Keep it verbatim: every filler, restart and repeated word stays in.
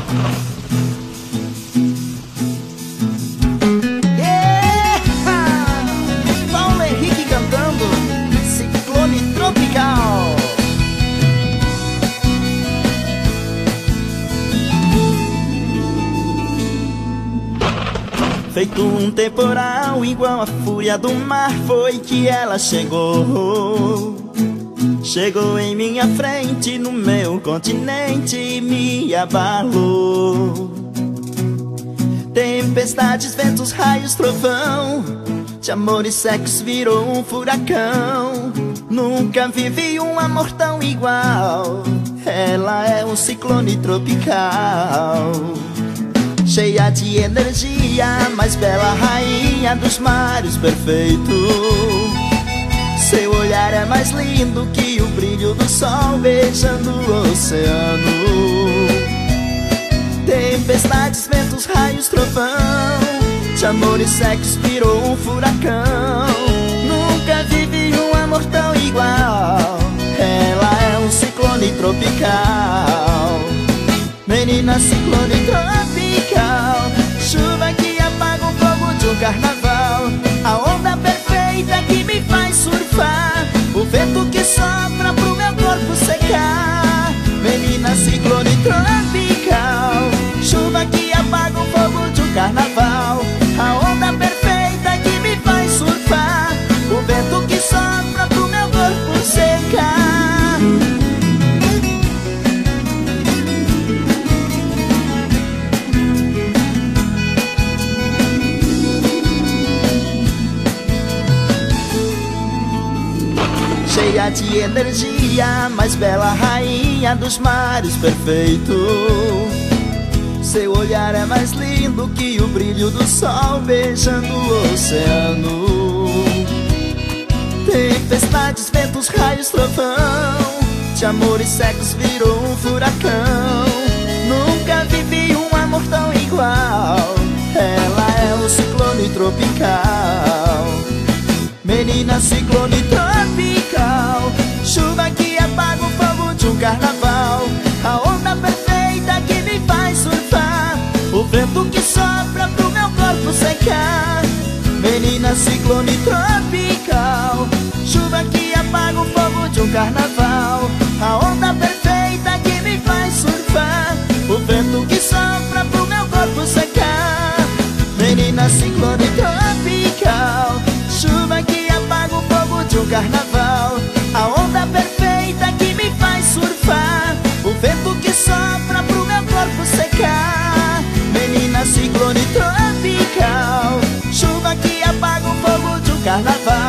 Yeah! Paulo Henrique cantando Ciclone Tropical. Feito um temporal, igual a fúria do mar, foi que ela chegou. Chegou em minha frente, no meu continente, e me abalou. Tempestades, ventos, raios, trovão, de amor e sexo virou um furacão. Nunca vivi um amor tão igual. Ela é um ciclone tropical, cheia de energia, mais bela rainha dos mares, perfeito. Seu olhar é mais lindo que o brilho do sol beijando o oceano. Tempestades, ventos, raios, trovão, de amor e sexo virou um furacão. Nunca vivi um amor tão igual. Ela é um ciclone tropical, menina ciclone tropical, chuva que apaga o fogo de um carnaval, a onda perfeita que me faz surfar, o vento que sopra pro meu corpo secar. Menina ciclone tropical, chuva que apaga o fogo de um carnaval, a onda perfeita que me faz surfar, o vento que sopra pro meu corpo secar. Cheia de energia, mais bela rainha dos mares, perfeito. Seu olhar é mais lindo que o brilho do sol beijando o oceano. Tempestades, ventos, raios, trovão, de amor e sexo virou um furacão. Nunca vivi um amor tão igual. Ela é um ciclone tropical, menina ciclone tropical, chuva que apaga o fogo de um carnaval, a onda perfeita que me faz surfar, o vento que sopra pro meu corpo secar. Menina ciclone tropical, chuva que apaga o fogo de um carnaval, a onda perfeita que me faz surfar, o vento que sopra pro meu corpo secar. Menina ciclone tropical, chuva que apaga o fogo de um carnaval, a onda perfeita que me faz surfar, o vento que sopra pro meu corpo secar. Menina ciclone tropical, chuva que apaga o fogo de um carnaval,